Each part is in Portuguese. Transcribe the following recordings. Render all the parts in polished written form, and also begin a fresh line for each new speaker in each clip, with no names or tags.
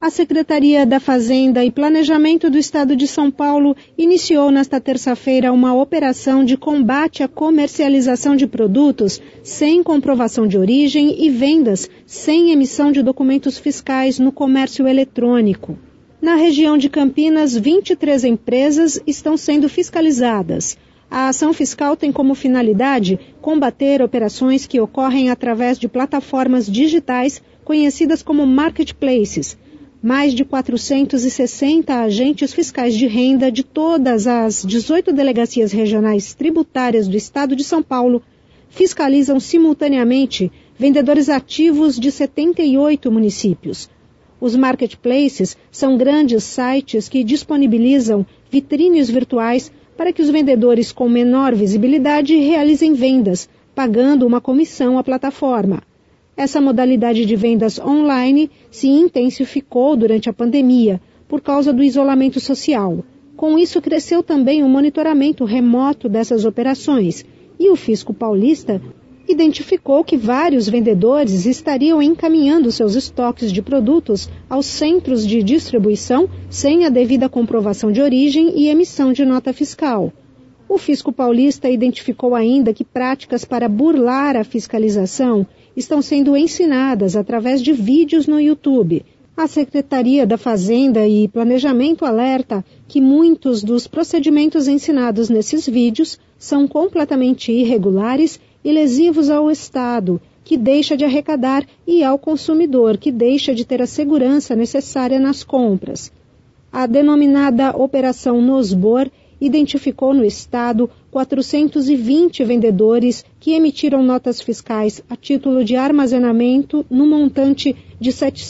A Secretaria da Fazenda e Planejamento do Estado de São Paulo iniciou nesta terça-feira uma operação de combate à comercialização de produtos sem comprovação de origem e vendas sem emissão de documentos fiscais no comércio eletrônico. Na região de Campinas, 23 empresas estão sendo fiscalizadas. A ação fiscal tem como finalidade combater operações que ocorrem através de plataformas digitais conhecidas como marketplaces. Mais de 460 agentes fiscais de renda de todas as 18 delegacias regionais tributárias do Estado de São Paulo fiscalizam simultaneamente vendedores ativos de 78 municípios. Os marketplaces são grandes sites que disponibilizam vitrines virtuais para que os vendedores com menor visibilidade realizem vendas, pagando uma comissão à plataforma. Essa modalidade de vendas online se intensificou durante a pandemia por causa do isolamento social. Com isso, cresceu também o monitoramento remoto dessas operações e o fisco paulista identificou que vários vendedores estariam encaminhando seus estoques de produtos aos centros de distribuição sem a devida comprovação de origem e emissão de nota fiscal. O fisco paulista identificou ainda que práticas para burlar a fiscalização estão sendo ensinadas através de vídeos no YouTube. A Secretaria da Fazenda e Planejamento alerta que muitos dos procedimentos ensinados nesses vídeos são completamente irregulares e lesivos ao Estado, que deixa de arrecadar, e ao consumidor, que deixa de ter a segurança necessária nas compras. A denominada Operação Nosbor identificou no Estado 420 vendedores que emitiram notas fiscais a título de armazenamento no montante de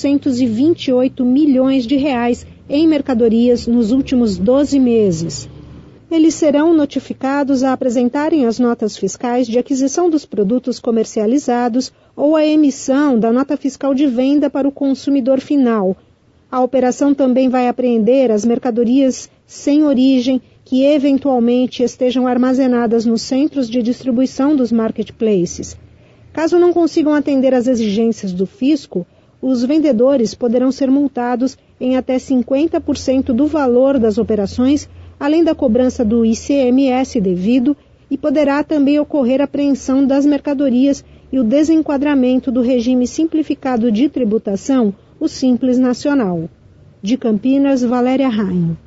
728 milhões de reais em mercadorias nos últimos 12 meses. Eles serão notificados a apresentarem as notas fiscais de aquisição dos produtos comercializados ou a emissão da nota fiscal de venda para o consumidor final. A operação também vai apreender as mercadorias sem origem que eventualmente estejam armazenadas nos centros de distribuição dos marketplaces. Caso não consigam atender às exigências do fisco, os vendedores poderão ser multados em até 50% do valor das operações, além da cobrança do ICMS devido, e poderá também ocorrer a apreensão das mercadorias e o desenquadramento do regime simplificado de tributação, o Simples Nacional. De Campinas, Valéria Rainho.